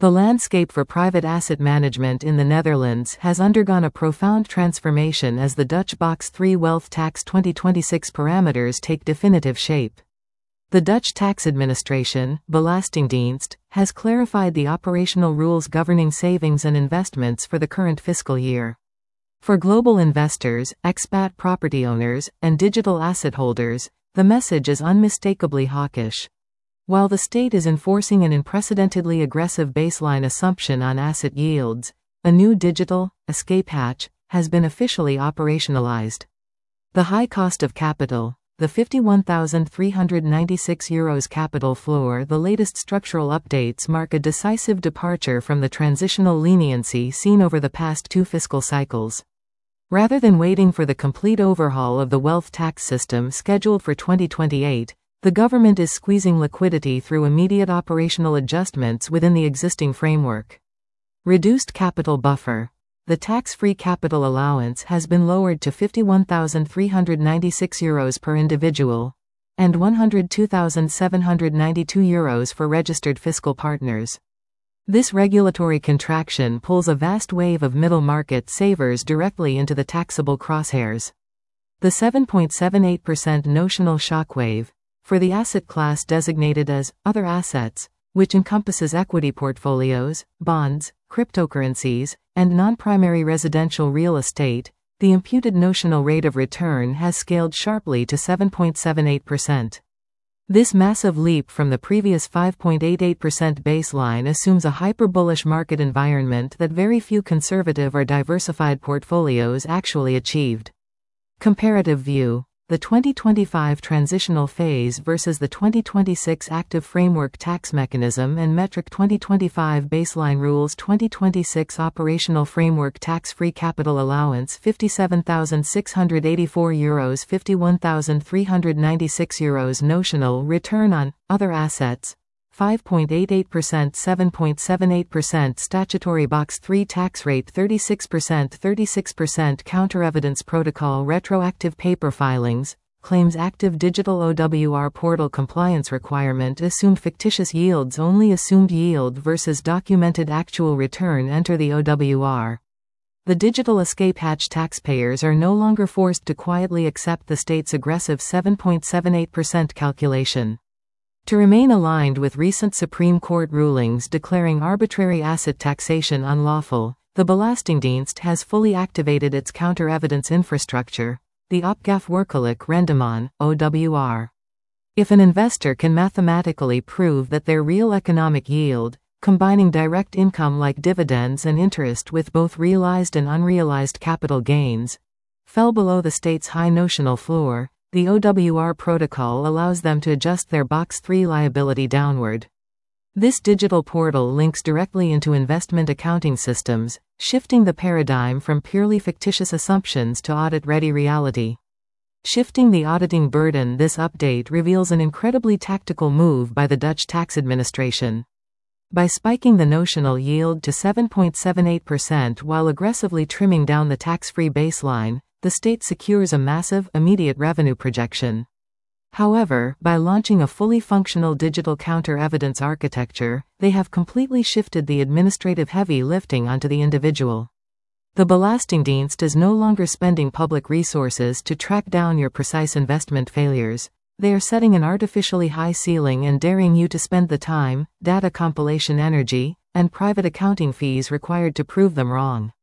The landscape for private asset management in the Netherlands has undergone a profound transformation as the Dutch Box 3 Wealth Tax 2026 parameters take definitive shape. The Dutch Tax Administration, Belastingdienst, has clarified the operational rules governing savings and investments for the current fiscal year. For global investors, expat property owners, and digital asset holders, the message is unmistakably hawkish. While the state is enforcing an unprecedentedly aggressive baseline assumption on asset yields, a new digital escape hatch has been officially operationalized. The high cost of capital, the €51,396 capital floor. The latest structural updates mark a decisive departure from the transitional leniency seen over the past two fiscal cycles. Rather than waiting for the complete overhaul of the wealth tax system scheduled for 2028, the government is squeezing liquidity through immediate operational adjustments within the existing framework. Reduced capital buffer. The tax-free capital allowance has been lowered to €51,396 per individual, and €102,792 for registered fiscal partners. This regulatory contraction pulls a vast wave of middle-market savers directly into the taxable crosshairs. The 7.78% notional shockwave, for the asset class designated as other assets, which encompasses equity portfolios, bonds, cryptocurrencies, and non-primary residential real estate, the imputed notional rate of return has scaled sharply to 7.78%. This massive leap from the previous 5.88% baseline assumes a hyper-bullish market environment that very few conservative or diversified portfolios actually achieved. Comparative view. The 2025 transitional phase versus the 2026 active framework tax mechanism and metric 2025 baseline rules. 2026 operational framework tax-free capital allowance €57,684, €51,396 notional return on other assets 5.88%, 7.78% statutory box 3 tax rate 36% counter evidence protocol retroactive paper filings, claims active digital OWR portal compliance requirement assumed fictitious yields only assumed yield versus documented actual return enter the OWR. The digital escape hatch taxpayers are no longer forced to quietly accept the state's aggressive 7.78% calculation. To remain aligned with recent Supreme Court rulings declaring arbitrary asset taxation unlawful, the Belastingdienst has fully activated its counter-evidence infrastructure, the Opgave-werkelijk rendement, OWR. If an investor can mathematically prove that their real economic yield, combining direct income like dividends and interest with both realized and unrealized capital gains, fell below the state's high notional floor, the OWR protocol allows them to adjust their Box 3 liability downward. This digital portal links directly into investment accounting systems, shifting the paradigm from purely fictitious assumptions to audit-ready reality. Shifting the auditing burden. This update reveals an incredibly tactical move by the Dutch tax administration. By spiking the notional yield to 7.78% while aggressively trimming down the tax-free baseline, the state secures a massive, immediate revenue projection. However, by launching a fully functional digital counter-evidence architecture, they have completely shifted the administrative heavy lifting onto the individual. The Belastingdienst is no longer spending public resources to track down your precise investment failures. They are setting an artificially high ceiling and daring you to spend the time, data compilation energy, and private accounting fees required to prove them wrong.